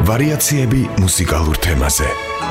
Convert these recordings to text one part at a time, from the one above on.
ვარიაციები მუსიკალურ თემაზე.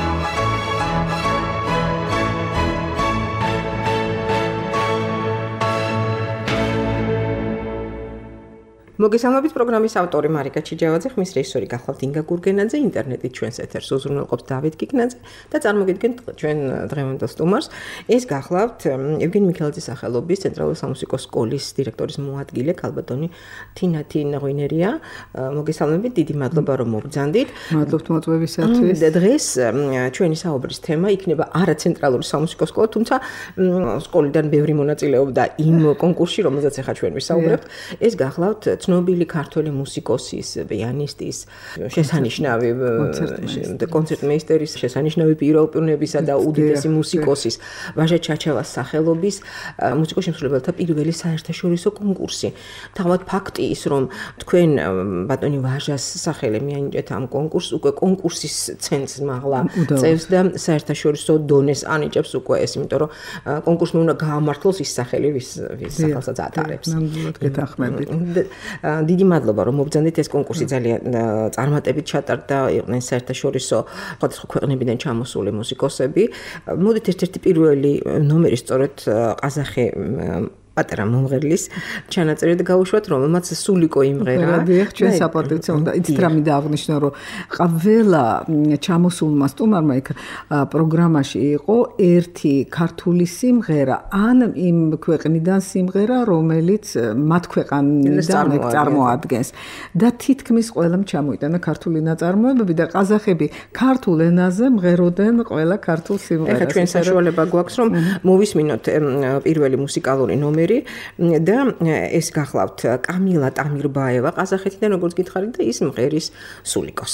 მოგესალმებით პროგრამის ავტორი მარიკა ჩიჯავაძე, ხმის რეჟისორი გახლავთ ინგა გურგენაძე, ინტერნეტით ჩვენს ეთერს უზრუნველყოფს დავით კიკნაძე და წარმოგიდგენთ ჩვენ დღევანდელ სტუმარს. ეს გახლავთ ევგენი მიქელაძის სახელობის ცენტრალური სამუსიკო სკოლის დირექტორის მოადგილე ქალბატონი თინათინ ღვინერია. მოგესალმებით, დიდი მადლობა რომ მოგბრძანდით. მადლობთ მოწვევისათვის. დღეს ჩვენი საუბრის თემა იქნება არა ცენტრალური სამუსიკო სკოლა, თუმცა სკოლიდან ბევრი მონაწილეობდა იმ კონკურსში, რომელზეც ახლა ჩვენ ვისაუბრებთ. ეს გახლავთ ცნობილი ქართველი მუსიკოსის, პიანისტის, შესანიშნავი კონცერტმეისტერის, შესანიშნავი პიროვნებისა და უდიდესი მუსიკოსის ვაჟა ჩაჩავას სახელობის მუსიკოსშემსრულებელთა პირველი საერთაშორისო კონკურსი. თავად ფაქტი ის, რომ თქვენ ბატონი ვაჟას სახელი მიანიჭეთ ამ კონკურსს, უკვე კონკურსის ცენტრს მაღლა წევს და საერთაშორისო დონეს ანიჭებს უკვე ეს, იმიტომ რომ კონკურსმა უნდა გაამართლოს ის სახელი, ვის სახელსაც ატარებს. ნამდვილად გეთანხმებით. დიდი მადლობა რომ მოგბრძანდით, ეს კონკურსი ძალიან წარმატებით ჩატარდა, იყვნენ საერთაშორისო სხვადასხვა ქვეყნებიდან ჩამოსული მუსიკოსები. მოდით ერთ-ერთი პირველი ნომერი სწორედ ყაზახი პატარა მომღერლის ჩანაწერი გავუშვათ, რომელმაც სულიკო იმღერა. დიახ, ჩვენ საპატივცემ უნდა იცით რა მინდა აღნიშნო, რომ ყველა ჩამოსულმა სტუმარმა იქ პროგრამაში იყო ერთი ქართული სიმღერა, ან იმ ქვეყნიდან სიმღერა, რომელიც მათ ქვეყანიდან წარმოადგენს. და თითქმის ყველამ ჩამოიტანა ქართული ნაწარმოებები და ყაზახები ქართულ ენაზე მღეროდნენ ყველა ქართულ სიმღერას. ეხლა ჩვენ საშუალება გვაქვს, რომ მოვისმინოთ პირველი მუსიკალური ნომერი და ეს გახლავთ კამილა ტამირბაევა ყაზახეთიდან, როგორც გითხარით, და ის მღერის სულიკოს.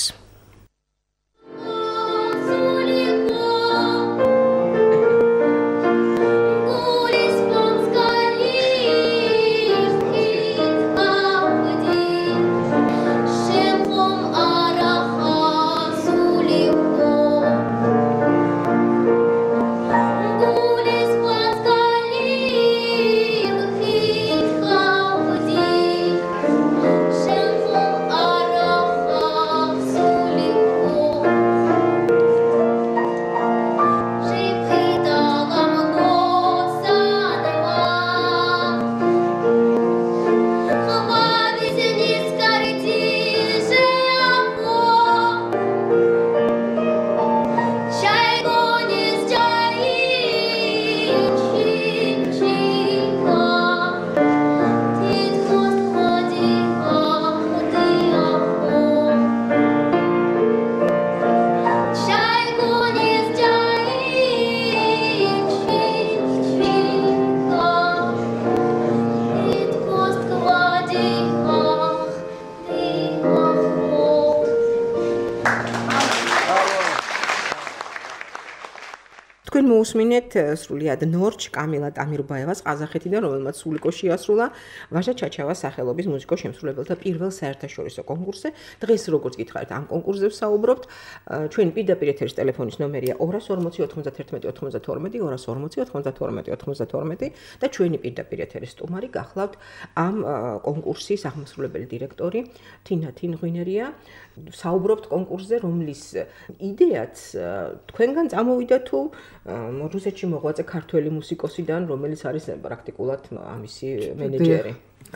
თქვენ მოусმინეთ სრულიად ნორჩ კამილა ტამირბაევას ყაზახეთიდან, რომელმაც სულიკო შეასრულა ვაჟა ჩაჩავას სახელობის მუსიკოსშემსრულებელთა პირველ საერთაშორისო კონკურსზე. დღეს როგორც გითხარით, ამ კონკურსზე ვსაუბრობთ. ჩვენი პირდაპირ ეთერის ტელეფონის ნომერია 240 91 92 240 92 92 და ჩვენი პირდაპირ ეთერის სტუმარი გახლავთ ამ კონკურსის აღმასრულებელი დირექტორი თინათინ ღვინერია. საუბრობთ კონკურსზე, რომლის იდეაც თქვენგან წამოვიდა თუ რუსეთში მოღვაწე ქართველი მუსიკოსიდან, რომელიც არის პრაქტიკულად ამისი მენეჯერი.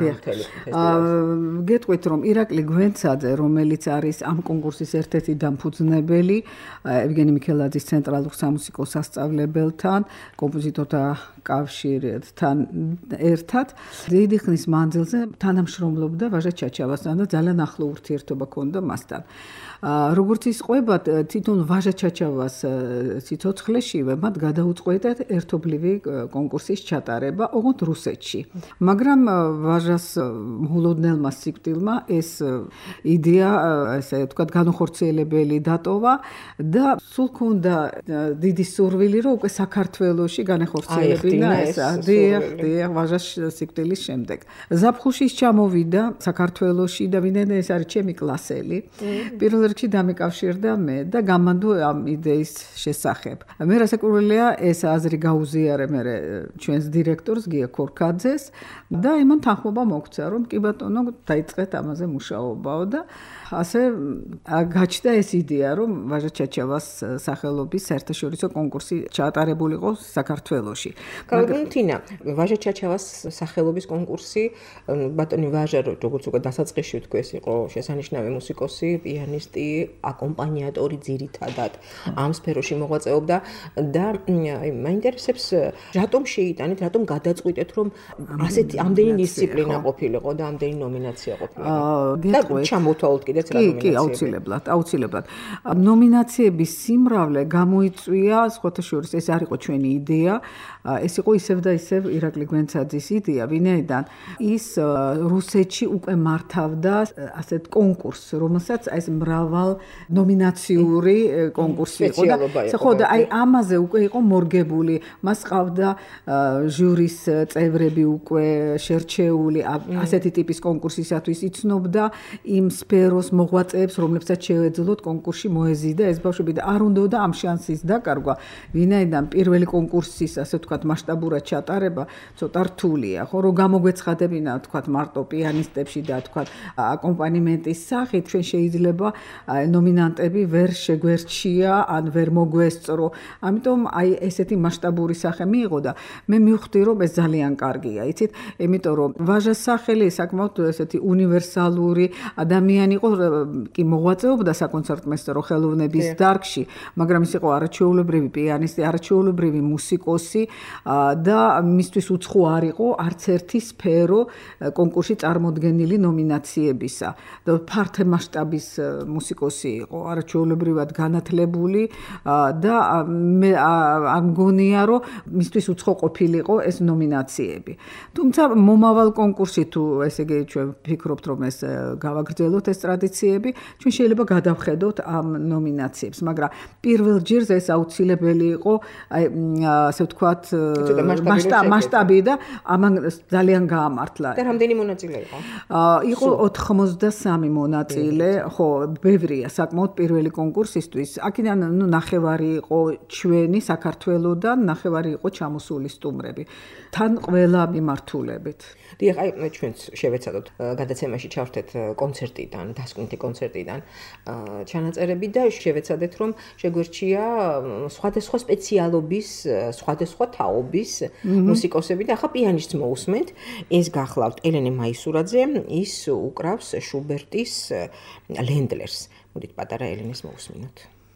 გეტყვით, რომ ირაკლი გვენცაძე, რომელიც არის ამ კონკურსის ერთ-ერთი დამფუძნებელი, ევგენი მიქელაძის ცენტრალურ სამუსიკო სასწავლებელთან, კომპოზიტორთა კავშირთან ერთად, დიდი ხნის მანძილზე თანამშრომლობდა ვაჟა ჩაჩავასთან და ძალიან ახლო ურთიერთობა ჰქონდა მასთან. როგორც ის ყვება, თვითონ ვაჟა ჩაჩავას სიცოცხლეშივე მათ გადაუწყვეტათ ერთობლივი კონკურსის ჩატარება, ოღონდ რუსეთში. მაგრამ ვაჟას მულოდნელმა სიკვდილმა ეს იდეა, ესე ვთქვათ, განუხორციელებელი დატოვა და სულ ჰქონდა დიდი სურვილი, რომ უკვე საქართველოში განახორციელებინა ეს დიახ, ვაჟას სიკვდილის შემდეგ. ზაფხულში ჩამოვიდა საქართველოში და ვინმე ეს არის ჩემი კლასელი. პირველ რიგში დამეკავშირდა მე და გამანდო ამ იდეის შესახებ. მე რასაკვირველია ეს აზრი გაუზიარე მე ჩვენს დირექტორს გია ქორქაძეს და იმან თან განახმობა მოგცა, რომ კი ბატონო, დაიწყეთ ამაზე მუშაობაო და ასე გაჩნდა ეს იდეა, რომ ვაჟა ჩაჩავას სახელობის საერთაშორისო კონკურსი ჩაატარებულიყო საქართველოში. კალვინტინა, ვაჟა ჩაჩავას სახელობის კონკურსი, ბატონი ვაჟა, როგორც უკვე დასაწყისში ვთქვეს, იყო შესანიშნავი მუსიკოსი, პიანისტი, აკომპანიატორი ძირითადად ამ სფეროში მოღვაწეობდა და მაინტერესებს, რატომ შეიტანეთ, რატომ გადაწყვიტეთ, რომ ასეთი ამდენი დისციპლინა ყოფილიყო და ამდენი ნომინაცია ყოფილიყო. და ჩამოთვალოთ კიდეც რა ნომინაციები. აუცილებლად. ნომინაციების სიმრავლე გამოიწვია, სხვათა შორის ეს არ იყო ჩვენი იდეა, ეს იყო ისევ და ისევ ირაკლი გვენცაძის იდეა, ვინაიდან ის რუსეთში უკვე მართავდა ასეთ კონკურსს, რომელსაც ეს მრავალ ნომინაციური კონკურსი იყო და ხო და აი ამაზე უკვე იყო მორგებული, მას ყავდა ჟურის წევრები უკვე შერჩეული ასეთი ტიპის კონკურსისათვის იცნობდა იმ სფეროს მოღვაწეებს, რომლებსაც შეეძლოთ კონკურსში მოეზიდა ეს ბავშვები და არ უნდოდა ამ შანსის დაკარგვა, ვინაიდან პირველი კონკურსის ასე ვთქვათ მასშტაბურად ჩატარება ცოტა რთულია, ხო რომ გამოგვეცხადებინა ვთქვათ მარტო პიანისტებში და ვთქვათ აკომპანიმენტის სახით ჩვენ შეიძლება ნომინანტები ვერ შეგვერჩია ან ვერ მოგვესწრო. ამიტომ აი ესეთი მასშტაბური სახე მიიღო და მე მივხვდი რომ ეს ძალიან კარგია, იცით? იმიტომ რომ ვაჟას სახელი საკმაოდ ესეთი უნივერსალური ადამიანი იყო, კი მოღვაწეობდა საკონცერტმეისტრო ხელოვნების დარგში, მაგრამ ის იყო არაჩვეულებრივი პიანისტი, არაჩვეულებრივი მუსიკოსი და მისთვის უცხო არ იყო არც ერთი სფერო კონკურსში წარმოდგენილი ნომინაციებისა. და ფართე მასშტაბის მუსიკოსი იყო, არაჩვეულებრივად განათლებული და მე არ მგონია რომ მისთვის უცხო ყოფილიყო ეს ნომინაციები. თუმცა მომავალ კონკურსში თუ ესე იგი ჩვენ ვფიქრობთ რომ ეს გავაგრძელოთ ეს ტრადიციები, ჩვენ შეიძლება გადავხედოთ ამ ნომინაციებს, მაგრამ პირველ ჯერზე ეს აუცილებელი იყო, ასე ვთქვათ, მასშტაბი და ამან ძალიან გაამართლა. და რამდენი მონაწილე იყო? იყო 83 მონაწილე, ხო, ბევრია საკმაოდ პირველი კონკურსისთვის. აქედან ნახევარი იყო ჩვენი საქართველოდან, ნახევარი იყო ჩამოსული სტუმრები. თან ყველა მიმართულებით. დიახ, აი ჩვენც შევეცადოთ გადაცემაში ჩავრთეთ კონცერტიდან, დასკვნითი კონცერტიდან ჩანაწერები და შევეცადეთ რომ შეგვერჩია სხვადასხვა სპეციალობის, სხვადასხვა თაობის მუსიკოსები და ახლა პიანისტს მოусმენთ. ეს გახლავთ ელენე მაისურაძე, ის უკრავს შუბერტის ლენდლერს. მოდით პატარა ელენეს მოусმინოთ.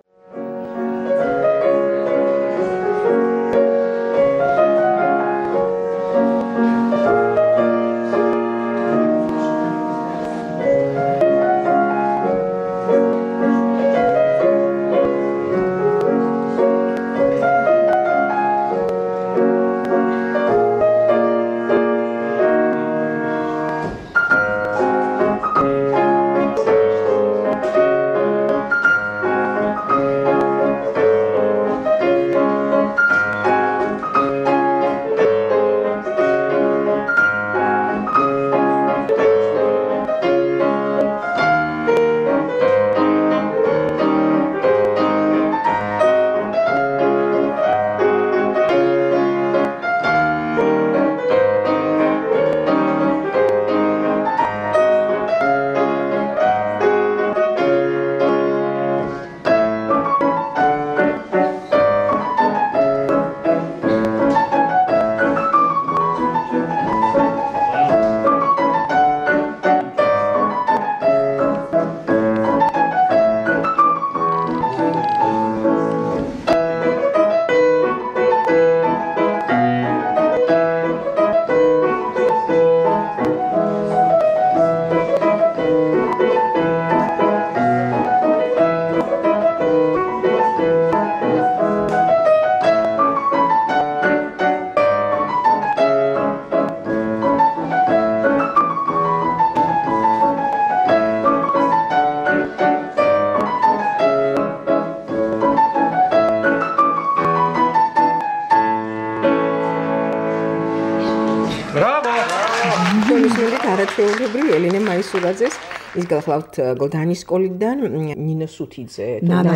არაჩვეულებრივი ელენე მაისურაძეს ის გახლავთ გოდანის სკოლიდან ნინო სუთიძე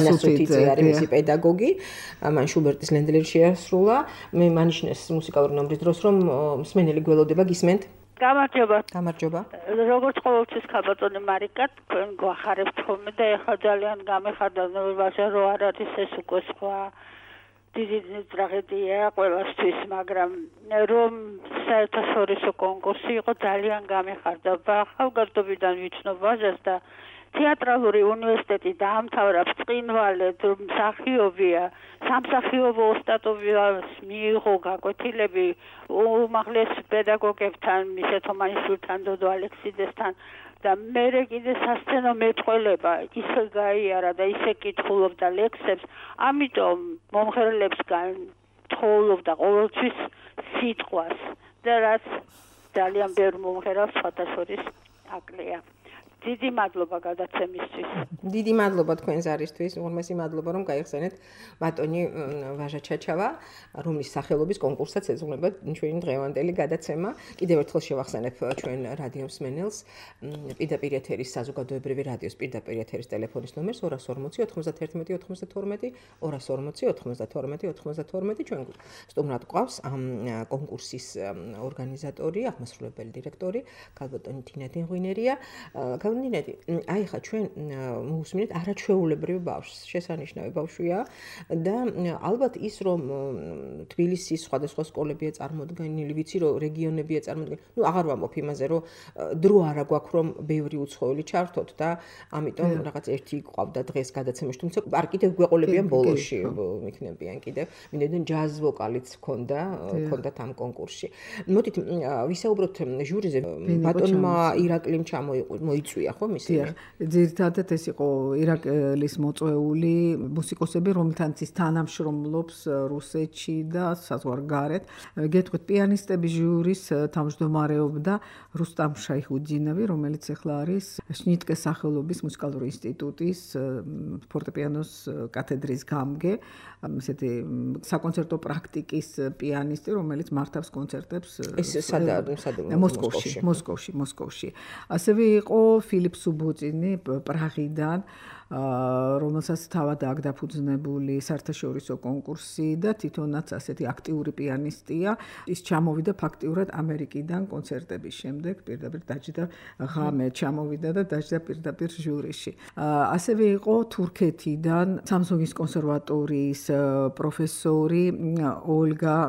არის მისი პედაგოგი მან შუბერტის ლენდლერი შეასრულა მე მანიშნეს მუსიკალური ნომრის დროს რომ მსმენელი გველოდება გისმენთ გამარჯობა. როგორც ყოველთვის ქაბატონი მარიკა, თქვენ გვახარებთ ხოლმე და ეხლა ძალიან გამეხარდა ნორმალზე რო არ არის ეს უკვე სხვა დიდი ტრაგედია ყველასთვის, მაგრამ რომ საერთაშორისო კონკურსი იყო ძალიან გამეხარდა. ახალგაზრდობიდან ვიცნობ ვაჟას და თეატრალური უნივერსიტეტი დაამთავრა ბრწყინვალედ, მსახიობია, სამსახიობო ოსტატობას მიიღო გაკვეთილები უმაღლეს პედაგოგებთან, მისე თომანიშვილთან, დოდო ალექსიდესთან და მერე კიდე სასცენო მეტყველება ისე გაიარა და ისე კითხულობდა ლექსებს, ამიტომ მომღერლებსგან თხოვობდა ყოველთვის სიტყვას და რაც ძალიან ბევრ მომღერალს სხვადასხვა აკლია. დიდი მადლობა გადაცემისთვის. დიდი მადლობა თქვენს არისთვის, უმრავლესი მადლობა რომ გაიხსენეთ ბატონი ვაჟა ჩაჩავა, რომლის სახელობის კონკურსაც ეძღვნება ჩვენი დღევანდელი გადაცემა. კიდევ ერთხელ შევახსენებ ჩვენ რადიოს მენელს, პირდაპირ ეთერის საზოგადოებრივი რადიოს პირდაპირ ეთერის ტელეფონის ნომერს 240 91 92 240 92 92 ჩვენ სტუმრად გვყავს ამ კონკურსის ორგანიზატორი, აღმასრულებელი დირექტორი ქალბატონი თინა დინღვინერია. გავლინეთი, აი ხა ჩვენ მოვუსმინეთ არაჩვეულებრივი ბავშვს, შესანიშნავი ბავშვია და ალბათ ის რომ თბილისის სხვადასხვა სკოლებია წარმოდგენილი, ვიცი რომ რეგიონებია წარმოდგენილი. ნუ აღარ ვამბობ იმაზე რომ დრო არა გვაქვს რომ ბევრი უცხოელი ჩართოთ და ამიტომ რაღაც ერთი ყავდა დღეს გადაცემაში, თუმცა არ კიდევ გვეყოლებიან ბოლოში იქნებიან კიდევ. მინდოდან ჯაზ ვოკალიც ქონდათ ამ კონკურსში. მოდით ვისაუბროთ ჟურიზე ბატონმა ირაკლიმ მოიწვია ხო მისი? ძირითადად ეს იყო ირაკლის მოწვეული მუსიკოსები, რომელთანაც ის თანამშრომლობს რუსეთში და საზღვარგარეთ. გეტყვით, პიანისტების ჟურის თავმჯდომარეობდა რუსტამ შაიხუდინოვი, რომელიც ახლა არის შნიტკეს სახელობის მუსიკალური ინსტიტუტის ფორტეპიანოს კათედრის გამგე, ესეთი საკონცერტო პრაქტიკის პიანისტი, რომელიც მართავს კონცერტებს მოსკოვში. ასევე იყო ფილიპ სუბოტინი პრაღიდან, რომელსაც თავად აქვს დაფუძნებული საერთაშორისო კონკურსი და თვითონაც ასეთი აქტიური პიანისტია. ის ჩამოვიდა ფაქტიურად ამერიკიდან კონცერტების შემდეგ, პირდაპირ დაჯდა ღამე ჩამოვიდა და დაჯდა პირდაპირ ჟურიში. ასევე იყო თურქეთიდან სამსუნის კონსერვატორიის პროფესორი ოლგა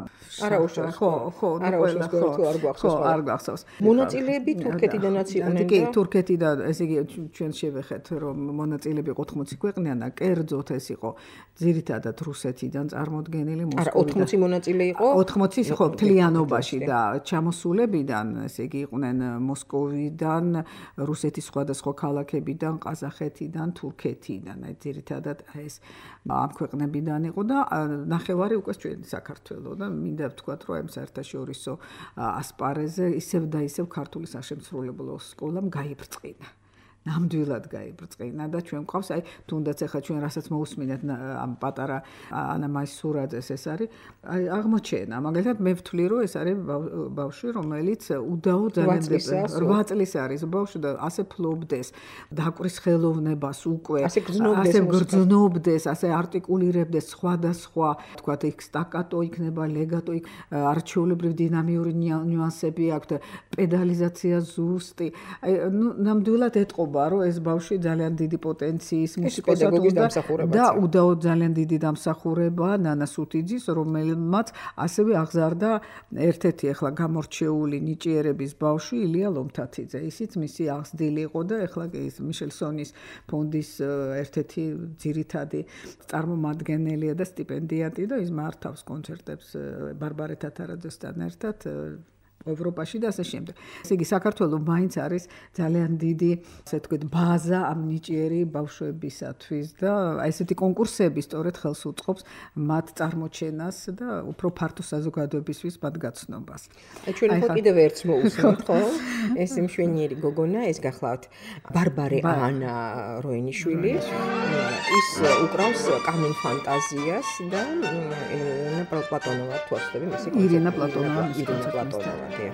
არ გახსოვს. მონაწილეები თურქეთიდანაც იყვნენ. კი, თურქეთიდან, ესე იგი ჩვენ შევეხეთ რომ მონაწილეები 80 ქვეყნიდან და კერძოდ ეს იყო ძირითადად რუსეთიდან წარმოდგენილი მუსიკოსი. არა, 80 მონაწილე იყო? 80 ხო, მთლიანობაში და ჩამოსულებიდან, ესე იგი იყვნენ მოსკოვიდან, რუსეთის სხვადასხვა ქალაქებიდან, ყაზახეთიდან, თურქეთიდან. აი ძირითადად ეს ამ ქვეყნებიდან იყო და ნახევარი უკვე ჩვენი საქართველო და მინდა ვთქვათ, რომ ამ საერთაშორისო ასპარეზზე ისევ და ისევ ქართული საშემსრულებლო სკოლამ გაიბრწყინა. ნამდვილად გაიბრწყინა და ჩვენ გვყავს აი თუნდაც ახლა ჩვენ რასაც მოусმინეთ ამ პატარა ანა მასურაძეს ეს არის აი აღმოჩენა მაგალითად მე ვთვლი რომ ეს არის ბავშვი რომელიც უდაო ძალიან 8 წლის არის ბავშვი და ასე ფლობდეს დაკვრის ხელოვნებას უკვე ასე გრძნობდეს ასე არტიკულირებდეს სხვადასხვა თქვათ იქ სტაკატო იქნება ლეგატო იქ არჩეულებრივ დინამიური ნიუანსები აქვს პედალიზაცია ზუსტი აი ნამდვილად ეტყობა რომ ეს ბავშვი ძალიან დიდი პოტენციის მუსიკოსად და უდაო ძალიან დიდი დამსახურება ნანა სუთიძის რომელმაც ასევე აღზარდა ერთ-ერთი ახლა გამორჩეული ნიჭიერების ბავშვი ილია ლომთათიძე ისიც მისი აღზრდილი იყო და ახლა ის მიშელსონის ფონდის ერთ-ერთი ძირითადი წარმომადგენელია და სტიპენდიანტი და ის მართავს კონცერტებს ბარბარე თათარაძესთან ერთად ევროპაში და ასე შემდეგ. ესე იგი საქართველოს მაინც არის ძალიან დიდი, ასე ვთქვით, ბაზა ამ ნიჭიერი ბავშვებისათვის და ესეთი კონკურსები სწორედ ხელს უწყობს მათ წარმოჩენას და უფრო ფართო საზოგადოებისთვის მათ გაცნობას. ჩვენ ხო კიდევ ერთს მოусმინთ, ხო? ეს მშვენიერი გოგონა, ეს გახლავთ ბარბარე ანა როენიშვილი. ის უკრავს კამენ ფანტაზიას და ირინა პლატონოვა თუ ასწრები მისი კონცერტი. ირინა პლატონოვა Yeah.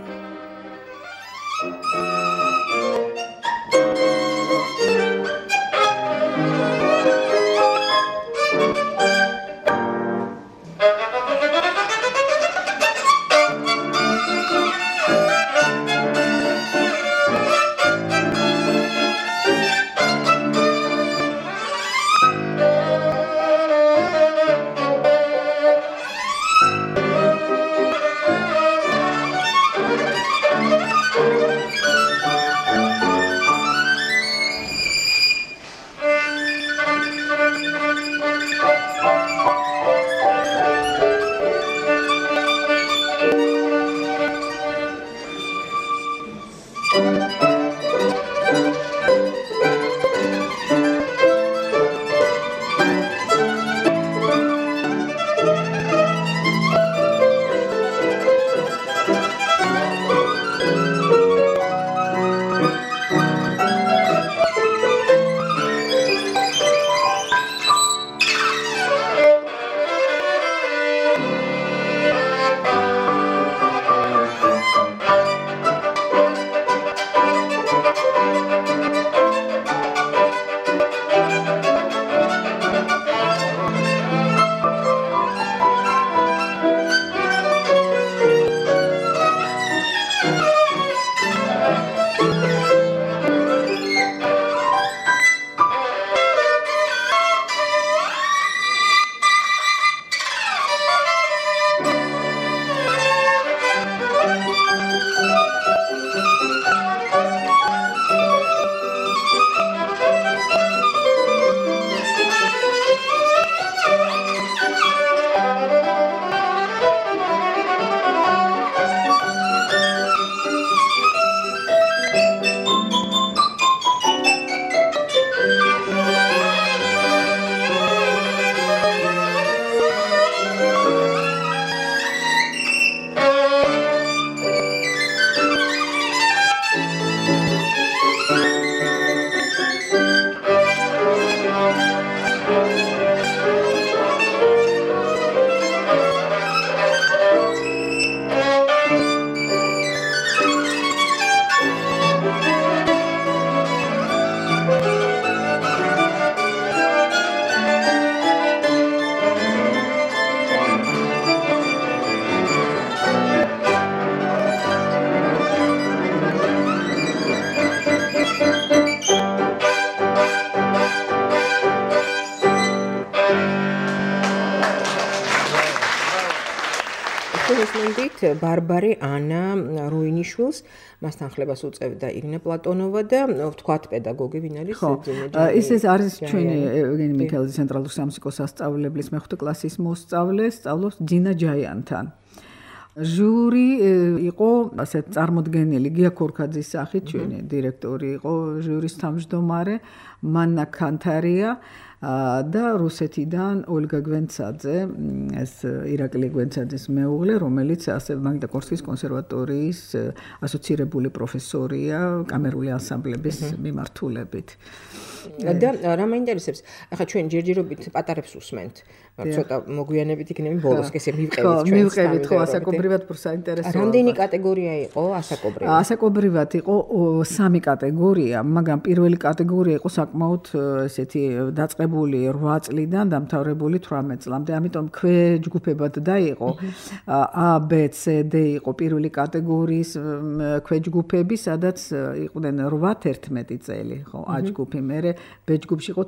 მოვისმენთ ბარბარე ანა როინიშვილს, მასთან ხლებას უწევდა ირინა პლატონოვა და ვთქვათ პედაგოგი ვინ არის ეს არის ჩვენი ევგენი მიქელაძის ცენტრალური სამუსიკო სასწავლებლის მეხუთე კლასის მოსწავლე, სწავლობს ძინა ჯაიანთან. ჟური იყო ასე წარმოდგენილი გია ქორქაძის სახით, ჩვენი დირექტორი იყო ჟურის თავმჯდომარე, მანნა კანთარია და რუსეთიდან ოლგა გვენცაძე, ეს ირაკლი გვენცაძის მეუღლე, რომელიც ასე მაგნიტოგორსკის კონსერვატორიის ასოცირებული პროფესორია კამერული ანსამბლების მიმართულებით. და რა მაინტერესებს, ახლა ჩვენ ჯერჯერობით პატარებს უსმენთ, ცოტა მოგვიანებით იქნება ბოლოს კი ესე მივყევით ხო ასაკობრივად პროსაინტერესოა. რამდენი კატეგორია იყო ასაკობრივად? ასაკობრივად იყო 3 კატეგორია, მაგრამ პირველი კატეგორია იყო საკმაოდ ესეთი დაწყებული 8 წლიდან დამთავრებული 18 წლამდე, ამიტომ ქვეჯგუფებად დაიყო A, B, C, D იყო პირველი კატეგორიის ქვეჯგუფები, სადაც იყვნენ 8-11 წელი, ხო, A ჯგუფი, მერე B ჯგუფში იყო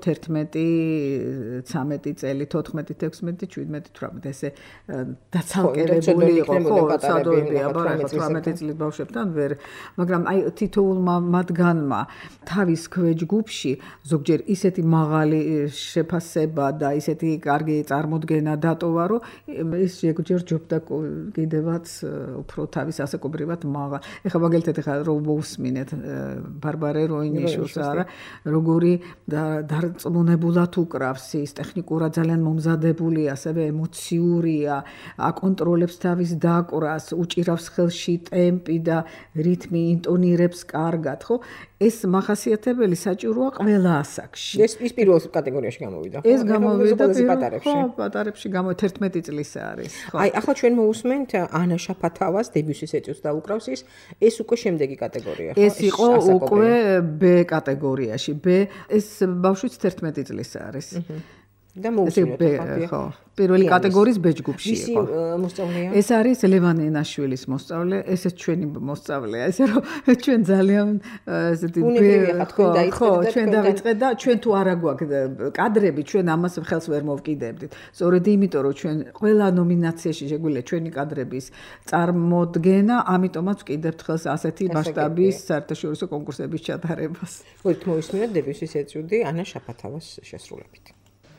11, 13 წელი, 14 16, 17, 18 ესე დაცალკერებული იყო ხო სადოები აბა 18 წლის ბავშვებთან ვერ მაგრამ აი თითოეულმა მათგანმა თავის ქვეჯგუფში ზოგჯერ ისეთი მაღალი შეფასება და ისეთი კარგი წარმოდგენა დატოვა რომ ის შეგვჯერჯობდა კიდევაც უფრო თავის ასაკობრივად მაღალ ეხლა მაგალითად ეხლა რომ მოусმინეთ ბარბარე როინიშვილს არა როგორი დარწმუნებულად უკრავს ის ტექნიკურად ძალიან მომზადებული ასევე ემოციურია აკონტროლებს თავის დაკვრას უჭირავს ხელში ტემპი და რითმი ინტონირებს კარგად ხო ეს მახასიათებელი საჭიროა ყველა ასაკში ეს პირველ კატეგორიაში გამოვიდა ეს გამოვიდა პატარებში ხო პატარებში 11 წლის არის ხო აი ახლა ჩვენ მოусმენთ ანა შაფათავას დებიუსის ეწვს დაუკრავს ეს უკვე შემდეგი კატეგორია ხო ეს იყო უკვე B კატეგორიაში B ეს ბავშვიც 11 წლის არის და მოусმინეთ ხო პირველი კატეგორიის B ჯგუფში იყო. მოსწავლეა? ეს არის ლევან ენაშვილის მოსწავლე, ესეც ჩვენი მოსწავლეა, ესე რომ ჩვენ ძალიან ესეთი ხო, ჩვენ დავიწყეთ და ჩვენ თუ არა გვაქვს კადრები, ჩვენ ამას ხელს ვერ მოვკიდებდით. სწორედ იმიტომ რომ ჩვენ ყველა ნომინაციაში შეგვიძლია ჩვენი კადრების წარმოდგენა, ამიტომაც ვკიდებთ ხელს ასეთი მასშტაბის საერთაშორისო კონკურსების ჩატარებას. მოდით მოვისმინოთ დებიუსის ეწვი ანა შაფათავას შესრულებით.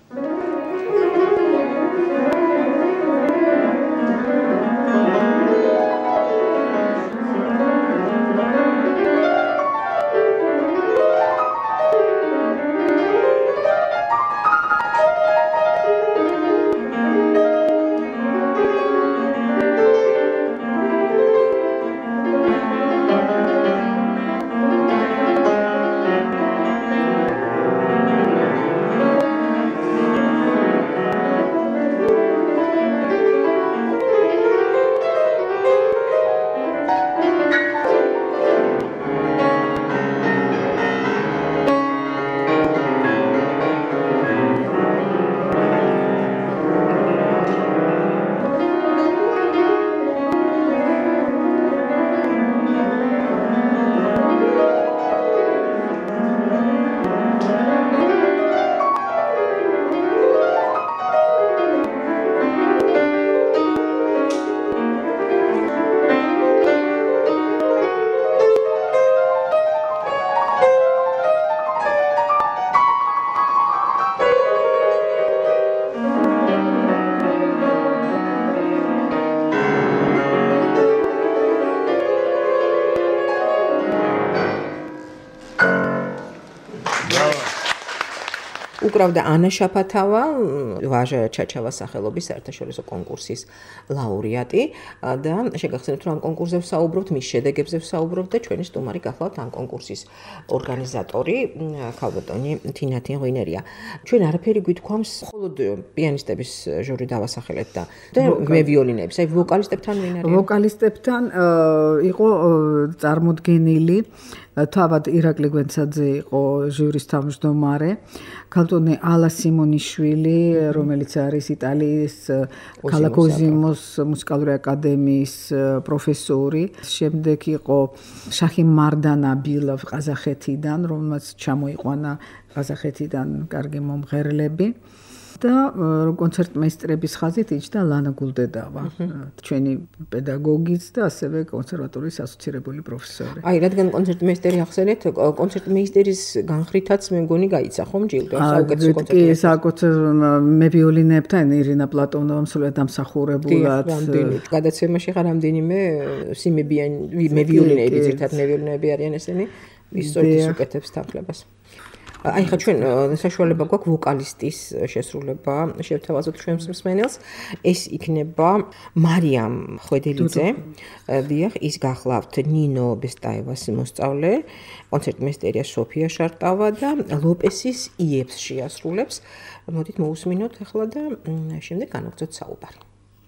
უკრავდა ანა შაფათავა, ვაჟა ჩაჩავას სახელობის საერთაშორისო კონკურსის ლაურეატი და შეგახსენებთ რომ ამ კონკურსზე ვსაუბრობთ, მის შედეგებზე ვსაუბრობთ და ჩვენი სტუმარი გახლავთ ამ კონკურსის ორგანიზატორი ქალბატონი თინათინ ღვინერია. ჩვენ არაფერი გვითქვამს, მხოლოდ პიანისტების ჟური დავასახელეთ და მე ვიოლინეებს, აი ვოკალისტებთან ვინ არის? ვოკალისტებთან იყო წარმოდგენილი თავად ირაკლი გვენცაძე იყო ჟურის თავმჯდომარე, ქალბატონი ალა სიმონიშვილი, რომელიც არის იტალიის ქალაქ ოზიმოს მუსიკალური აკადემიის პროფესორი, შემდეგ იყო შაჰი მარდანა ბილოვ ყაზახეთიდან, რომელსაც ჩამოიყვანა ყაზახეთიდან კარგი მომღერლები. და კონცერტმეისტრების ხაზით იჯდა ლანა გულდედავა, ჩვენი პედაგოგიც და ასევე კონსერვატორიის ასოცირებული პროფესორი. აი, რადგან კონცერტმეისტერი ახსენეთ, კონცერტმეისტერის განხრითაც მე მგონი გაიცა ხომ ჯილდო, საუკეთესო კონცერტმეისტერი. კი, საკუთარ მე ვიოლინებთან ირინა პლატონოვამ სულად დამსახურებულად. გადაცემაში ხარ რამდენიმე მე ვიოლინები ზირთად მე ვიოლინები არიან ესენი, ის სწორედ უკეთებს თანხლებას. აი ხა ჩვენ საშუალება გვაქვს ვოკალისტის შესრულება შევთავაზოთ ჩვენს მსმენელს. ეს იქნება მარიამ ხვედელიძე. დიახ, ის გახლავთ ნინო ბესტაევას მოსწავლე, კონცერტმეისტერია სოფია შარტავა და ლოპესის იებს შეასრულებს. მოდით მოусმინოთ ახლა და შემდეგ განვაგრძოთ საუბარი.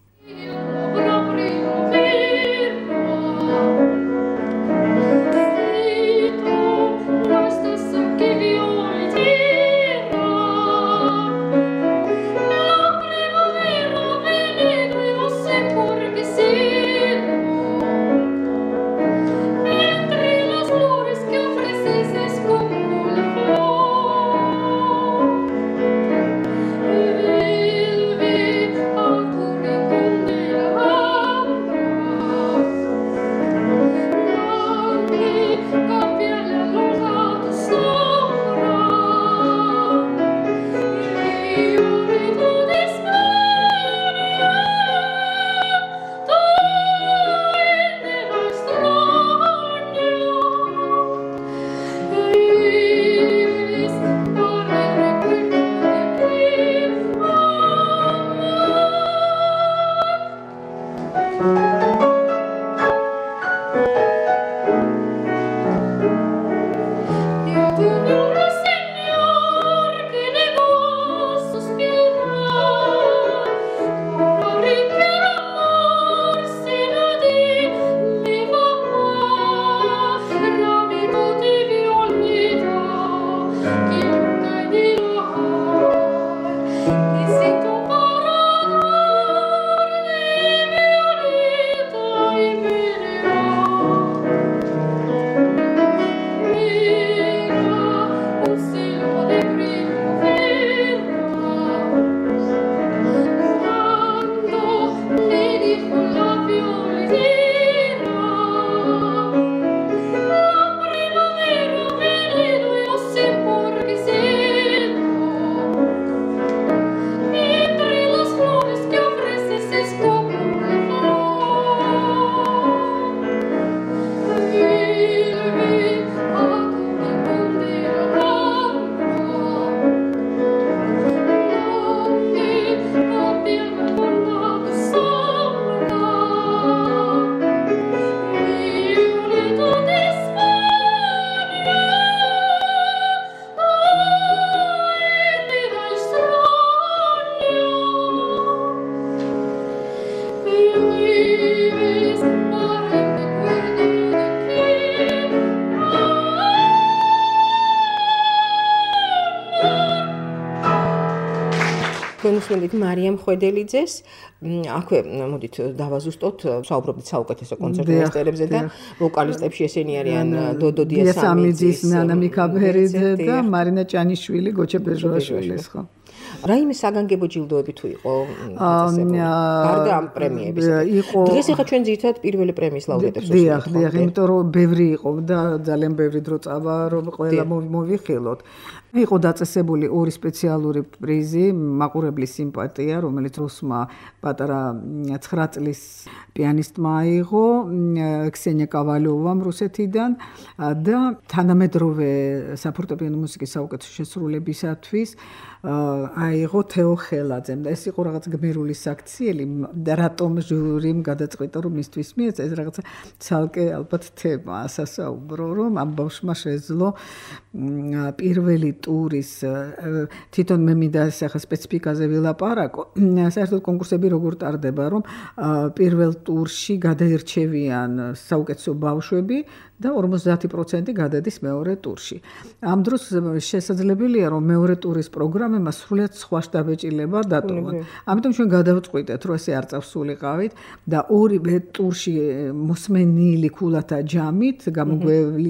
მოდით მარიამ ხვედელიძეს, აქვე მოდით დავაზუსტოთ, საუბრობთ საუკეთესო კონცერტმეისტერებზე და ვოკალისტებში ესენი არიან დოდო დიასამიძის, ნანა მიქაბერიძე და მარინა ჭანიშვილი, გოჩა ბეჟოაშვილის, ხო? რაიმე საგანგებო ჯილდოები თუ იყო გარდა ამ პრემიებისა. დღეს ახლა ჩვენ ძირითადად პირველი პრემიის ლაურეატებს ვუსმენთ. დიახ, იმიტომ რომ ბევრი იყო და ძალიან ბევრი დრო წავა, რომ ყველა მოვიხილოთ. იყო დაწესებული ორი სპეციალური პრიზი, მაყურებლის სიმპათია, რომელიც რუსმა პატარა 9 წლის პიანისტმა აიღო, ქსენია კავალიოვამ რუსეთიდან და თანამედროვე საფორტეპიანო მუსიკის საუკეთესო შესრულებისათვის აიღო თეო ხელაძემ და ეს იყო რაღაც გმირული საქციელი და რატომ ჟურიმ გადაწყვიტა რომ მისთვის მიეცა ეს რაღაცა ცალკე ალბათ თემა სასაუბრო რომ ამ ბავშვმა შეძლო პირველი ტურის თვითონ მე მინდა ახლა სპეციფიკაზე ვილაპარაკო საერთოდ კონკურსები როგორ ტარდება რომ პირველ ტურში გადაირჩევიან საუკეთესო ბავშვები და 50% გადადის მეორე ტურში. ამ დროს შესაძლებელია რომ მეორე ტურის პროგრამებმა სრულიად სხვა შტაბეჭილება დატოვონ. ამიტომ ჩვენ გადავწყვიტეთ რომ ესე არ წავსულიყავით და ორივე ტურში მოსმენილი ქულათა ჯამით გამოგვევლინა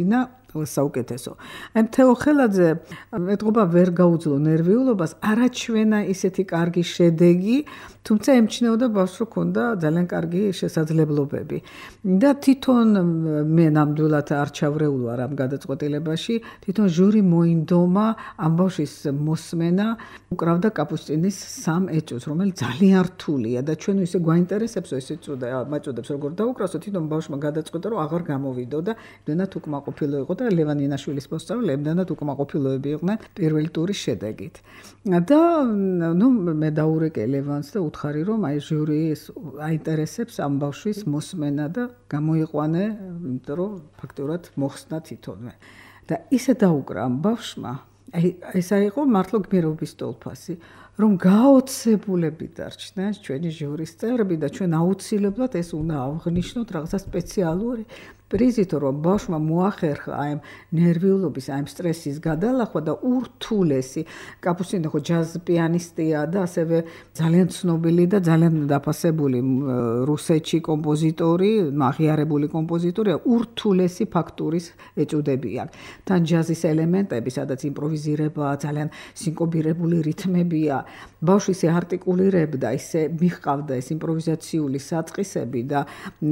საუკეთესო. აი მთელ ხელაძე ეთყობა ვერ გაუძლო ნერვიულობას, არაჩვენა ისეთი კარგი შედეგი, თუმცა ემჩნეოდა ბავშვს რომ ქონდა ძალიან კარგი შესაძლებლობები. და თვითონ მე ნამდვილად არ ჩავრეულვარ ამ გადაწყვეტილებაში, თვითონ ჟური მოინდომა ამ ბავშვის მოსმენა, უკრავდა კაპუსტინის 3 ეჭვს, რომელიც ძალიან რთულია და ჩვენ ისე გვაინტერესებს ეს ეწოდა, მაჭოდებს როგორ დაუკრავს, თვითონ ბავშვმა გადაწყვეტა რომ აღარ გამოვიდო და იმდენად უკმაყოფილო იყო და ლევან ინაშვილის მოსწავლე იმდენად უკმაყოფილოები იყვნენ პირველი ტურის შედეგით. და მე დაურეკე ლევანს და უთხარი რომ აი ჟურის აინტერესებს ამ ბავშვის მოსმენა და გამოიყვანე, იმიტომ რომ ფაქტურად მოხსნა თვითონვე. და ისე დაუკრა ამ ბავშვმა, აი ესა იყო მართლა გმირობის ტოლფასი, რომ გაოცებულები დარჩნენ ჩვენი ჟურის წევრები და ჩვენ აუცილებლად ეს უნდა ავღნიშნოთ რაღაცა სპეციალური პრიზით, რომ ბავშვმა მოახერხა აი ნერვიულობის, აი სტრესის გადალახვა და ურთულესი. კაპუსტინი ხო ჯაზ პიანისტია და ასევე ძალიან ცნობილი და ძალიან დაფასებული რუსეთში კომპოზიტორი, აღიარებული კომპოზიტორია, ურთულესი ფაქტურის ეჭვდებიან. თან ჯაზის ელემენტები, სადაც იმპროვიზირება, ძალიან სინკოპირებული რითმებია. ბავშვი ისე არტიკულირებდა, ისე მიჰყავდა ეს იმპროვიზაციული საწყისები და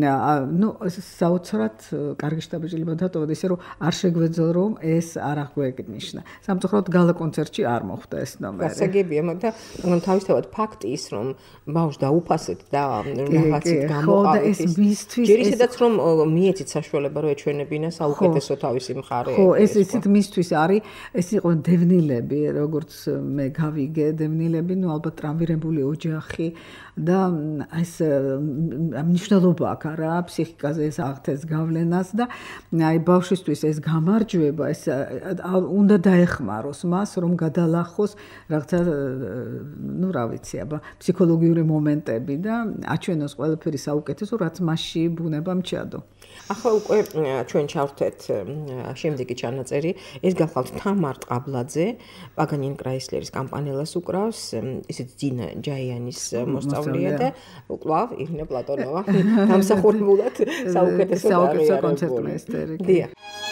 საოცრად კარგი შთაბეჭდილება დატოვა ისე რომ არ შეგვეძლო რომ ეს არ აღვეგნიშნა. სამწუხაროდ გალა კონცერტში არ მოხდა ეს ნომერი. გასაგებია, მაგრამ თავისთავად ფაქტი ის რომ ბავშვს დაუფასეთ და რაღაცით გამოყავით ეს მისთვის ჯერ ისედაც რომ მიეცით საშუალება რომ ეჩვენებინა საუკეთესო თავისი მხარე. ხო, ეს ისიც მისთვის არის, ეს იყო დევნილები, როგორც მე გავიგე, დევნილები, ალბათ ტრამვირებული ოჯახი და ეს მნიშვნელობა აქვს რა ფსიქიკაზე ეს აღთეს გავლენას და აი ბავშვისთვის ეს გამარჯვება ეს უნდა დაეხმაროს მას რომ გადალახოს რაღაცა რა ვიცი აბა ფსიქოლოგიური მომენტები და აჩვენოს ყველაფერი საუკეთესო რაც მასში ბუნებამ ჩადო. ახლა უკვე ჩვენ ჩავთეთ შემდეგი ჩანაწერი, ეს გახლავთ თამარ ტყაბლაძე, პაგანინ კრაისლერის კამპანელას უკრავს, ისიც ძინა ჯაიანის მოსწავლეა და უკვლავ ირინე პლატონოვა დამსახურებულად საუკეთესო კონცერტმეისტერი. დიახ.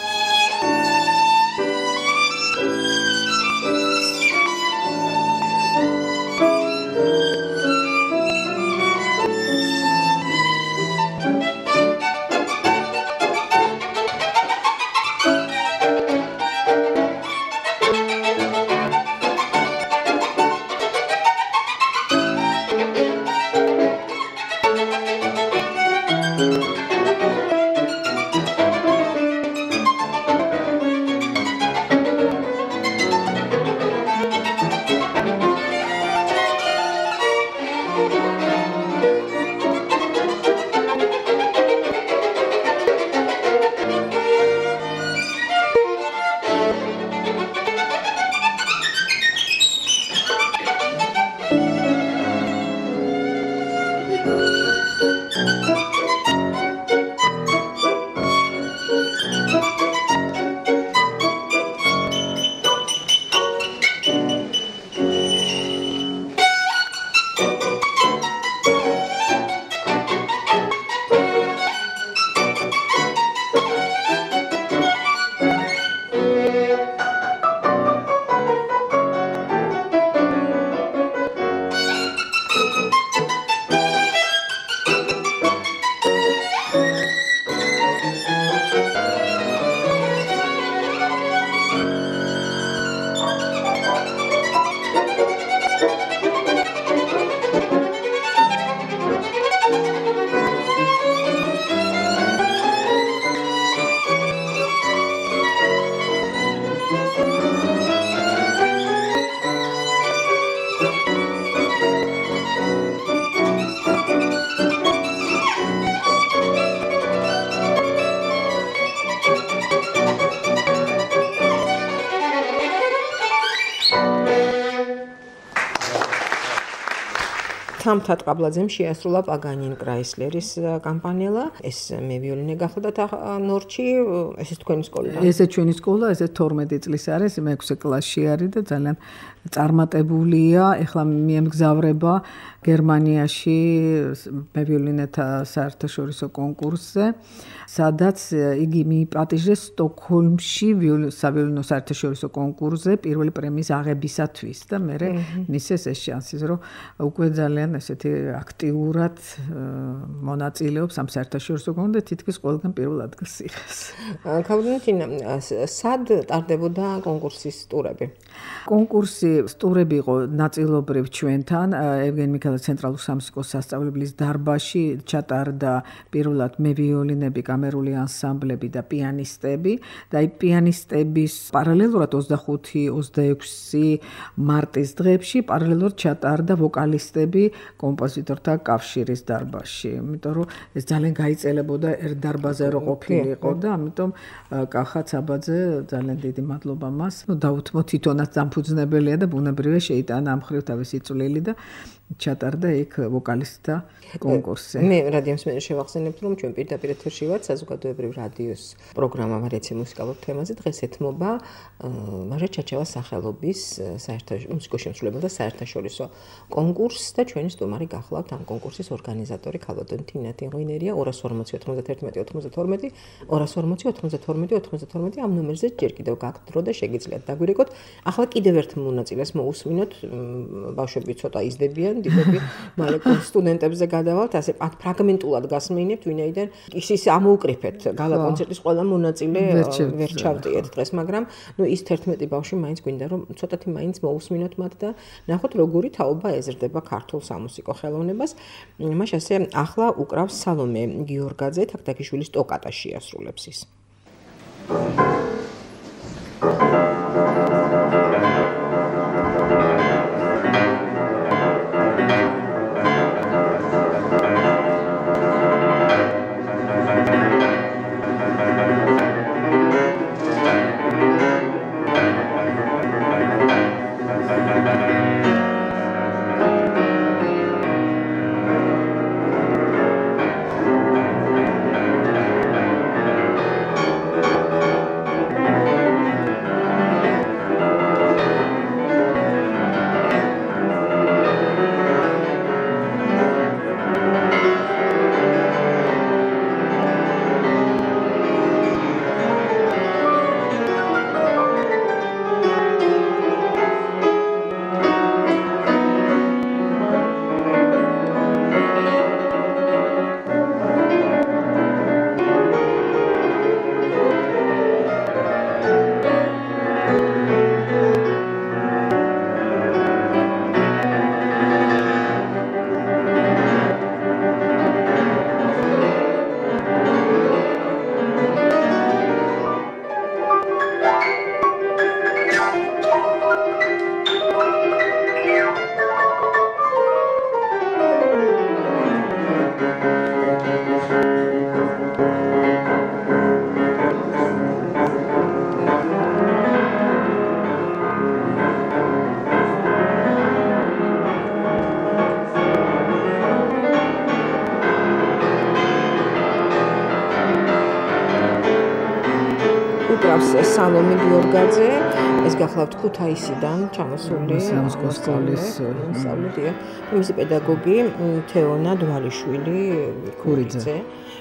თამთა ტყაბლაძემ შეასრულა პაგანინ კრაისლერის კამპანელა. ეს მე ვიოლინე გახლდათ ნორჩი, ეს თქვენი სკოლა. ესე ჩვენი სკოლა, ესე 12 წლის არის, 6 კლასში არის და ძალიან წარმატებულია. ეხლა მიემგზავრება გერმანიაში მევიოლინეთა საერთაშორისო კონკურსზე, სადაც იგი მიიპატიჟეს სტოკჰოლმში სავიოლინო საერთაშორისო კონკურსზე პირველი პრემიის აღებისათვის და მე მისცეს ეს შანსი, რომ უკვე ძალიან ესეთი აქტიურად მონაწილეობს ამ საერთაშორისო კონკურსზე, თითქმის ყველგან პირველ ადგილს იღებს. ქალბატონო, სად ტარდებოდა კონკურსის ტურები? კონკურსი ტურები იყო ნაწილობრივ ჩვენთან, ევგენი მიქელაძის ცენტრალურ სამუსიკოს სასწავლებლის დარბაზში ჩატარდა პირველად მევიოლინები, კამერული ანსამბლები და პიანისტები და აი პიანისტების პარალელურად 25-26 მარტის დღეებში პარალელურად ჩატარდა ვოკალისტები კომპოზიტორთა კავშირის დარბაზში. იმიტომ რომ ეს ძალიან გაიწელებოდა ერთ დარბაზზე რო ყოფილიყო და ამიტომ კახა ცაბაძე ძალიან დიდი მადლობა მას. დაუთმო თვითონაც დამფუძნებელია და ბუნებრივია შეიტანა ამ მხრივ თავისი წვლილი და ჩატარდა იქ ვოკალისტთა კონკურსი. მე რადიო მსმენელს შევახსენებთ, რომ ჩვენ პირდაპირ ეთერში ვართ საზოგადოებრივ რადიოს პროგრამა ვარიაცია მუსიკალურ თემაზე. დღეს ეთმობა მაშა ჩაჩევას სახელობის მუსიკოსშემსრულებელთა საერთაშორისო კონკურსს და ჩვენი სტუმარი გახლავთ ამ კონკურსის ორგანიზატორი ქალბატონი თინა ტინღვინერია 240-91-92, 240-92 ამ ნომერზე ჯერ კიდევ გაქვთ დრო და შეგიძლიათ დაგვირეკოთ. ახლა კიდევ ერთ მონაწილეს მოусმინოთ, ბავშვები ცოტა იზრდებიან, დიდები მალე სტუდენტებზე გადავალთ, ასე ფრაგმენტულად გასმენებთ, ვინაიდან ის ამოუკრიფეთ გალა კონცერტის ყველა მონაწილე ვერ ჩავდიეთ დღეს, მაგრამ ის 11 ბავშვი მაინც გვინდა რომ ცოტათი მაინც მოусმინოთ მათ და ნახოთ როგორი თაობა ეზრდება ქართულ სამუსიკო ხელოვნებას. მაშ ასე ახლა უკრავს სალომე გიორგაძე, თაქთაქიშვილის ტოკატა შეასრულებს ის. სალომე გიორგაძე, ეს გახლავთ ქუთაისიდან ჩამოსული სკოლის მასწავლებელი, მისი პედაგოგი თეონა დვალიშვილი ქურიძე.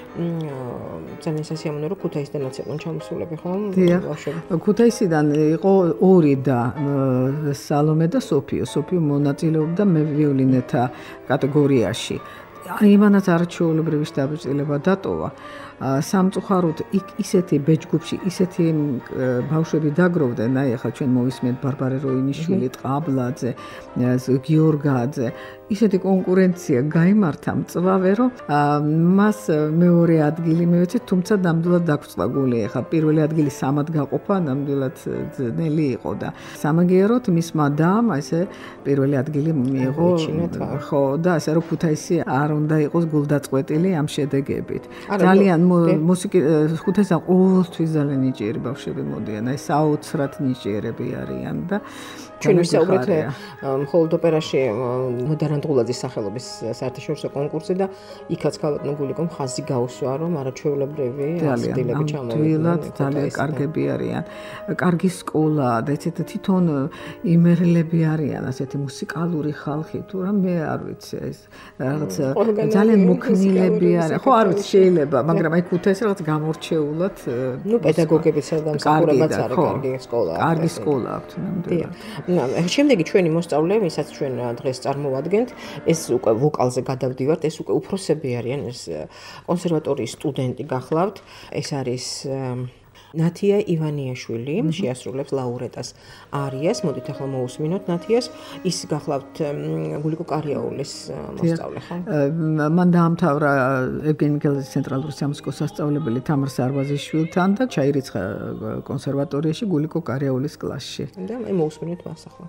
ძალიან სასიამოვნო რომ ქუთაისიდანაც იყვნენ ჩამოსულები, ხო? ქუთაისიდან იყო ორი და სალომე და სოფიო. სოფიო მონაწილეობდა მევიოლინეთა კატეგორიაში. იმანაც არჩეულებრივი შთაბეჭდილება დატოვა. სამწუხაროდ იქ ისეთი ბეჯგუფში ისეთი ბავშვები დაგროვდნენ, აი ახლა ჩვენ მოვისმენთ ბარბარე როინიშვილი, ტყაბლაძე, გიორგაძე, ისეთი კონკურენცია გაიმართა მწვავე, რომ მას მეორე ადგილი მივეცეთ, თუმცა ნამდვილად დაგვწვა გული. ახლა პირველი ადგილი სამად გაყოფა ნამდვილად ძნელი იყო და სამაგიეროდ მისმა დამ ესე პირველი ადგილი მიიღო. ხო, და ასე რომ ქუთაისი არ უნდა იყოს გულდაწყვეტილი ამ შედეგებით. ძალიან მუსიკი ქუთაისიდან ყოველთვის ძალიან ნიჭიერი ბავშვები მოდიან, აი საოცრად ნიჭიერები არიან და ჩვენ ვისაუბრეთ მხოლოდ ოპერაში მოდარან ტყულაძის სახელობის საერთაშორისო კონკურსზე და იქაც ქალბატონო გულიკომ ხაზი გაუსვა, რომ არაჩვეულებრივი ასtildeები ჩამოვიდნენ. ძალიან კარგები არიან. კარგი სკოლა და ესეთ თვითონ იმერლები არიან, ასეთი მუსიკალური ხალხი, თუ რა მე არ ვიცი ეს რაღაც ძალიან მოქნილები არიან. ხო, არ ვიცი შეიძლება, მაგრამ აი ქუთაისში რაღაც გამორჩეულად პედაგოგებიც დამსახურებაც არის კარგი სკოლა. კარგი სკოლა აქვს ნამდვილად. შემდეგი ჩვენი მოსწავლე, ვისაც ჩვენ დღეს წარმოვადგენთ, ეს უკვე ვოკალზე გადავდივართ, ეს უკვე უფროსები არიან, ეს კონსერვატორიის სტუდენტი გახლავთ. ეს არის ნათია ივანიაშვილი, შეასრულებს ლაურეტას არიას. მოდით ახლა მოусმინოთ ნათიას. ის გახლავთ გულიკო კარიაულის მოსწავლე, ხო? მან დაამთავრა ევგენი მიქელაძის ცენტრალური სამუსიკო სასწავლებელი თამარ სარვაზიშვილთან და ჩაირიცხა კონსერვატორიაში გულიკო კარიაულის კლასში. და მოусმინოთ მას ახლა.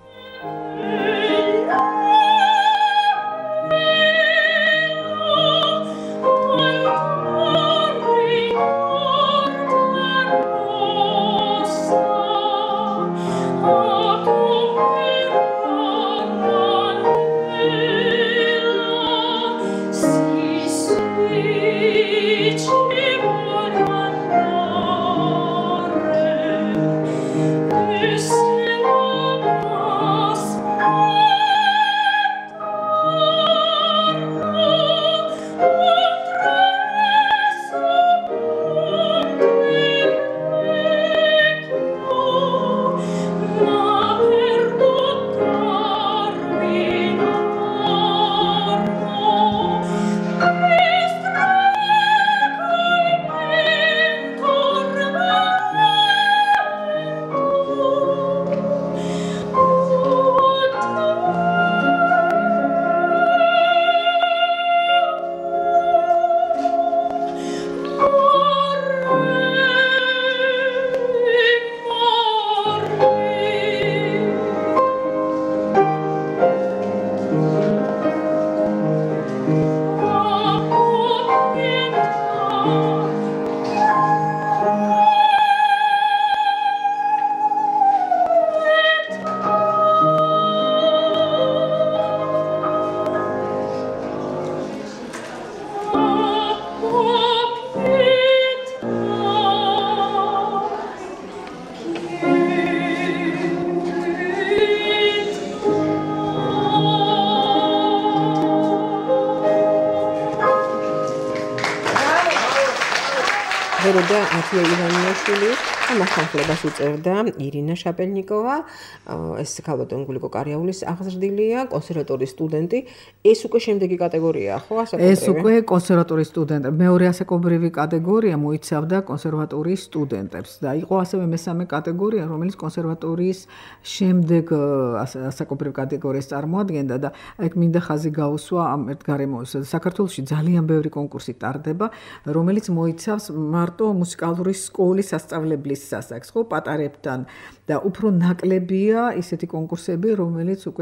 და ნათია ივანიაშვილი ამასთანხლებას უწევდა ირინა შაპელნიკოვა. ეს ქალბატონ გულიკო კარიაულის აღზრდილია, კონსერვატორიის სტუდენტი. ეს უკვე შემდეგი კატეგორიაა, ხო, ასაკობრივი? ეს უკვე კონსერვატორიის სტუდენტი. მეორე ასაკობრივი კატეგორია მოიცავდა კონსერვატორიის სტუდენტებს და იყო ასევე მესამე კატეგორია, რომელიც კონსერვატორიის შემდეგ ასაკობრივ კატეგორიას წარმოადგენდა და აქ მინდა ხაზი გაუსვა ამ ერთ გარემოებსა. საქართველოში ძალიან ბევრი კონკურსი ტარდება, რომელიც მოიცავს მარტო მუსიკალური სკოლის სასწავლებლის სასაკს, ხო, პატარებთან და უფრო ნაკლებია ისეთი კონკურსები, რომელიც უკვე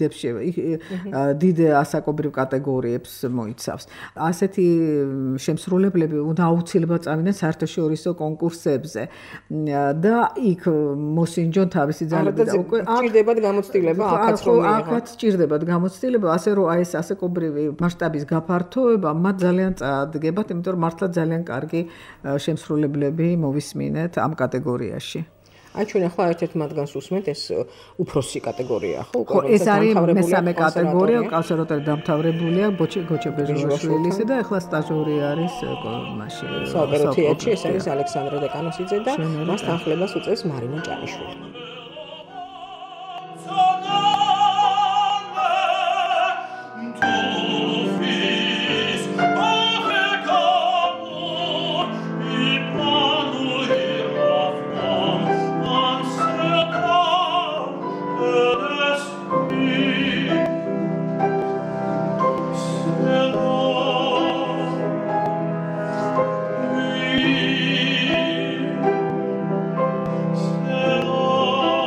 დიდ ასაკობრივ კატეგორიებს მოიცავს. ასეთი შემსრულებლები უნდა აუცილებლად წავიდნენ საერთაშორისო კონკურსებზე და იქ მოსინჯონ თავისი ძალები და უკვე ჭირდებათ გამოცდილება, აქაც რომ აქაც ჭირდებათ გამოცდილება, ასე რომ აი ეს ასაკობრივი მასშტაბის გაფართოება მათ ძალიან წაადგებათ, იმიტომ რომ მართლა ძალიან კარგი შემსრულებლები მოვისმინეთ ამ კატეგორიაში. აი ჩვენ ახლა ერთ-ერთ მათგანს უსმენთ, ეს უფროსი კატეგორიაა, ხო? ხო, ეს არის მესამე კატეგორია, კონსერვატორი დამთავრებულია გოჩე ბეჟოაშვილის და ახლა სტაჟორი არის მასში. საოპერო თეატრში, ეს არის ალექსანდრე დეკანოსიძე და მას თანხლებას უწევს მარინა ჭანიშვილი. Oh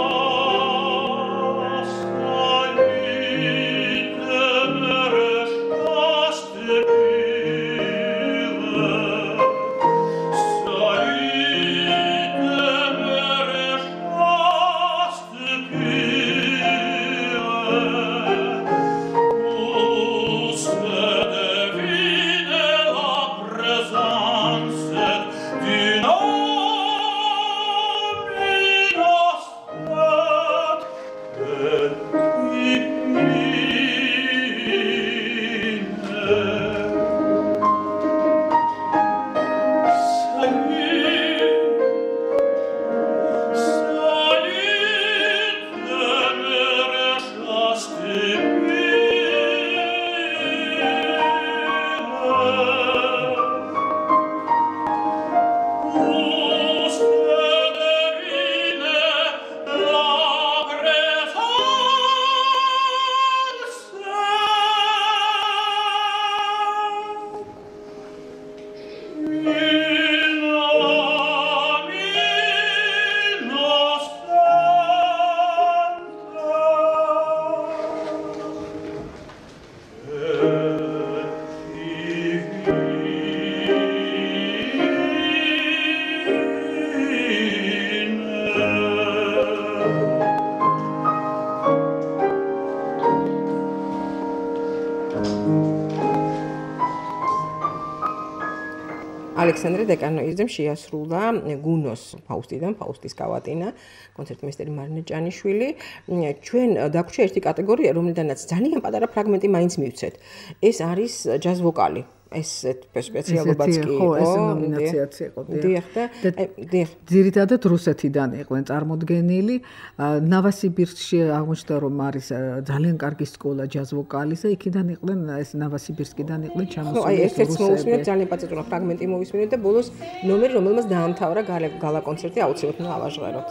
ალექსანდრე დეკანოიძემ შეასრულა გუნოს ფაუსტიდან, ფაუსტის გავატინა, კონცერტმეისტერი მარინე ჭანიშვილი. ჩვენ დაგვრჩა ერთი კატეგორია, რომლიდანაც ძალიან პატარა ფრაგმენტი მაინც მივცეთ. ეს არის ჯაზ ვოკალი. ესეთ სპეციალობაც კი იყო. ეს ნომინაციაც იყო. დიახ და ძირითადად რუსეთიდან იყვნენ წარმოდგენილი. ნავასიბირსკში აღმოჩნდა რომ არის ძალიან კარგი სკოლა ჯაზ ვოკალისა, იქიდან იყვნენ ეს ნავასიბირსკიდან იყვნენ ჩამოსული. აი ერთ-ერთ მოვისმინეთ ძალიან პაწეწუნა ფრაგმენტი მოვისმინეთ და ბოლოს ნომერი რომელმაც დაამთავრა გალა კონცერტი აუცილებლად უნდა ავაჟღეროთ.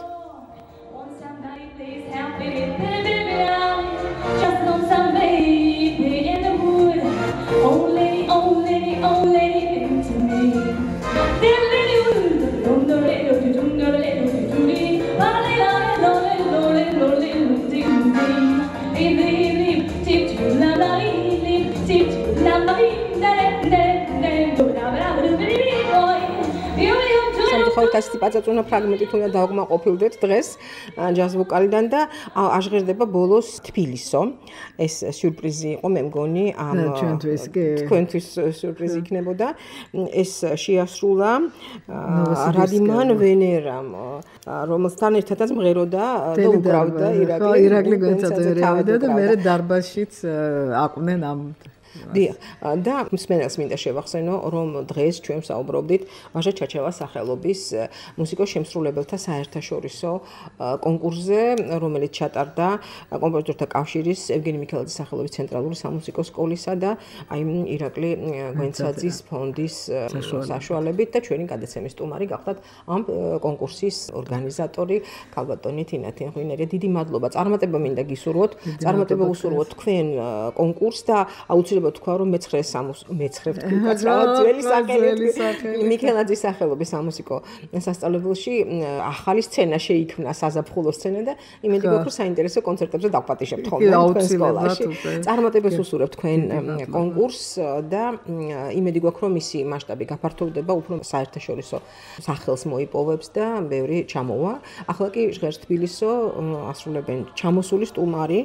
ასეთი პაწაწუნა ფრაგმენტი თუნდა დავკმაყოფილდეთ დღეს ჯაზ ვოკალიდან და აღჟღერდება ბოლოს თბილისო. ეს სიურპრიზი იყო, მე მგონი, ამ თქვენთვის სიურპრიზი იქნებოდა. ეს შეასრულა რადიმან ვენერამ, რომელთან ერთადაც მღეროდა და უკრავდა ირაკლი გვენცაძე და მე დარბაზშიც აყვნენ ამ დიახ და მსმენელს მინდა შევახსენო რომ დღეს ჩვენ საუბრობდით ვაჟა ჩაჩევას სახელობის მუსიკოს შემსრულებელთა საერთაშორისო კონკურსზე რომელიც ჩატარდა კომპოზიტორთა კავშირის ევგენი მიქელაძის სახელობის ცენტრალური სამუსიკო სკოლისა და აი ირაკლი გვენცაძის ფონდის საშუალებით და ჩვენი გადაცემის სტუმარი გახდათ ამ კონკურსის ორგანიზატორი ქალბატონი თინა თინღვინელი. დიდი მადლობა. წარმატება მინდა გისურვოთ. წარმატება უსურვოთ თქვენ კონკურსს და აუცილებლად თქვა რომ მეცხრე ძველი სახელით მიქელაძის სახელობის სამუსიკო სასწავლებელში ახალი სცენა შეიქმნა საზაფხულო სცენა და იმედი გვაქვს რომ საინტერესო კონცერტებზე დავპატიშებთ ხოლმე თქვენ სკოლაში. წარმატებას უსურვებთ თქვენ კონკურსს და იმედი გვაქვს რომ მისი მასშტაბი გაფართოვდება უფრო საერთაშორისო სახელს მოიპოვებს და ბევრი ჩამოვა. ახლა კი ჟღერს თბილისო ასრულებენ ჩამოსული სტუმარი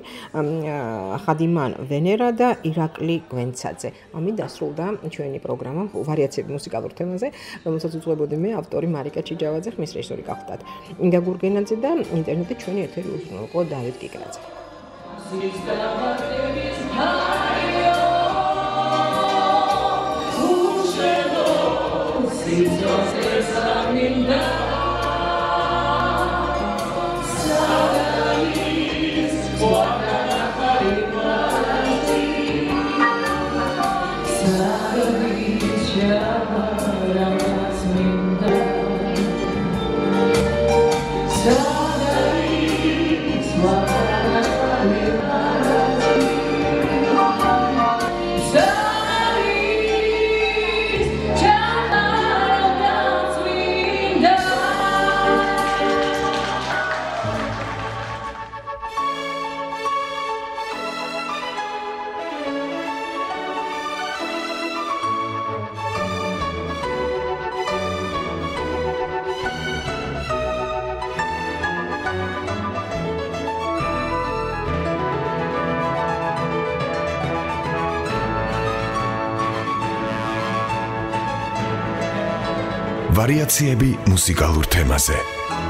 ხადიმან ვენერა და ირაკლი გვენცაძე. ამით დასრულდა ჩვენი პროგრამა ვარიაციები მუსიკალურ თემაზე, რომელსაც უძღვებოდი მე, ავტორი მარიკა ჩიჯავაძე, ხმის რეჟისორი გახდათ ინგა გურგენაძე და ინტერნეტით ჩვენი ეთერი უზრუნველყო დავით კიკრაძე. ვარიაციები მუსიკალურ თემაზე.